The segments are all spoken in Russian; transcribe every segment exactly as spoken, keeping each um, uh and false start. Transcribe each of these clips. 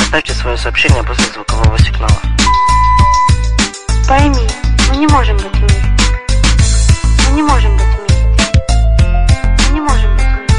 Оставьте свое сообщение после звукового сигнала. Пойми, мы не можем быть вместе. Мы не можем быть вместе. Мы не можем быть вместе.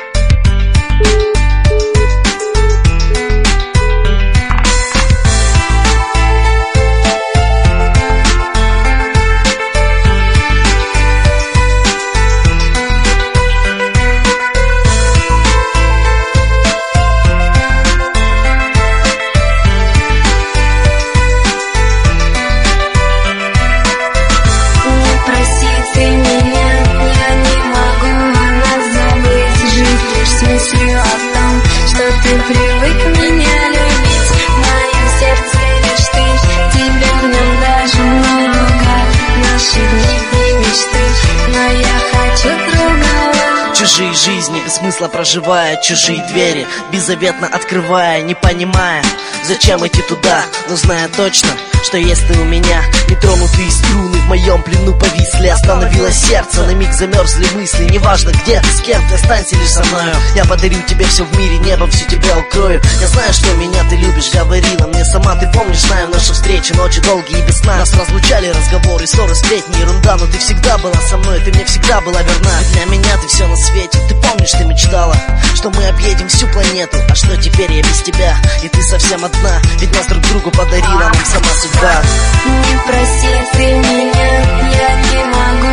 Привык меня любить, в моем сердце лишь ты. Тебя в нем даже много, наши дни и мечты, но я хочу другого. Чужие жизни без смысла проживая, чужие двери беззаветно открывая, не понимая, зачем идти туда, но зная точно, что есть ты у меня. Нетронутые струны в моем плену повисли, остановилось сердце, на миг замерзли мысли. Неважно где ты, с кем ты, останься лишь со мною. Я подарю тебе все в мире, небом всю тебя укрою. Я знаю, что меня ты любишь, говорила мне сама. Ты помнишь, знаю наши встречи, ночи долгие и без сна. Нас разлучали разговоры, ссоры, сплетни, ерунда. Но ты всегда была со мной, ты мне всегда была верна. И для меня ты все на свете. Ты помнишь, ты мечтала, что мы объедем всю планету. А что теперь я без тебя, и ты совсем одна. Ведь нас друг другу подарила нам сама судьба. Не проси ты меня, я не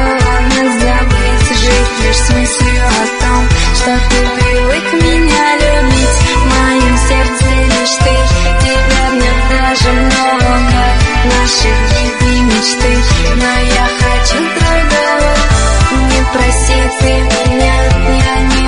могу забыть. Жить лишь с мыслью о том, что ты привык меня любить. В моем сердце лишь ты, тебя в нем даже много. Наши дни и мечты, но я хочу другого. Не проси ты меня, я не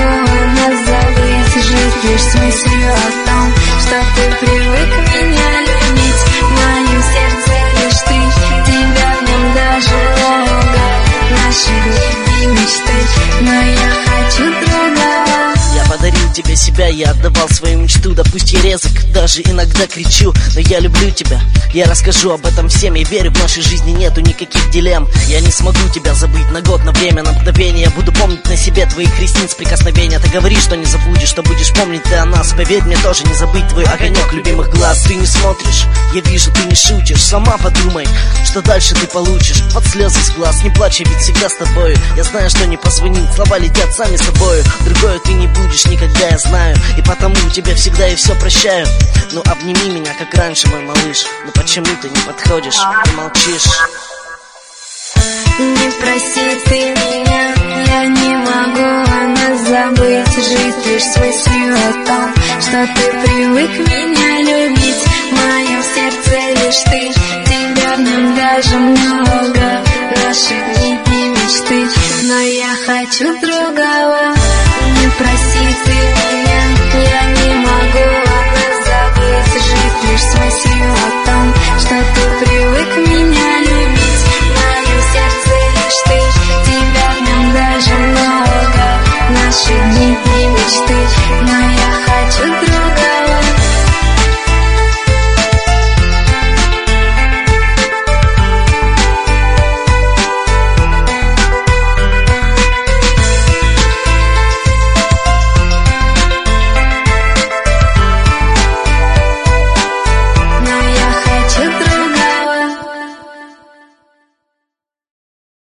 могу забыть. Жить лишь с мыслью о том, что ты привык меня любить. В моем сердце лишь ты, тебя в нем даже много. Наши дни и мечты, но я хочу другого. Я подарил тебе себя, я отдавал свою мечту. Да пусть я резок, даже иногда кричу, но я люблю тебя. Я расскажу об этом всем, я верю, в нашей жизни нету никаких дилемм. Я не смогу тебя забыть на год, на время, на мгновение. Я буду помнить на себе твоих ресниц прикосновения. Ты говоришь, что не забудешь, что будешь помнить ты о нас. Поверь мне, тоже не забыть твой огонек любимых глаз. Ты не смотришь, я вижу, ты не шутишь. Сама подумай, что дальше ты получишь. Под слезы с глаз, не плачь, я ведь всегда с тобою. Я знаю, что не позвонить, слова летят сами собою. Другое ты не будешь никогда, я знаю. И потому тебе всегда и все прощаю. Ну обними меня, как раньше, мой малыш. Ну почему ты не подходишь и молчишь? Не проси ты меня, я не могу она забыть. Жить лишь с мыслью о том, что ты привык меня любить. В моем сердце лишь ты, тебя в нем даже много. Наши дни и мечты, но я хочу другого. Не проси ты меня, я не могу она забыть. Жить лишь с мыслью о том, что ты привык меня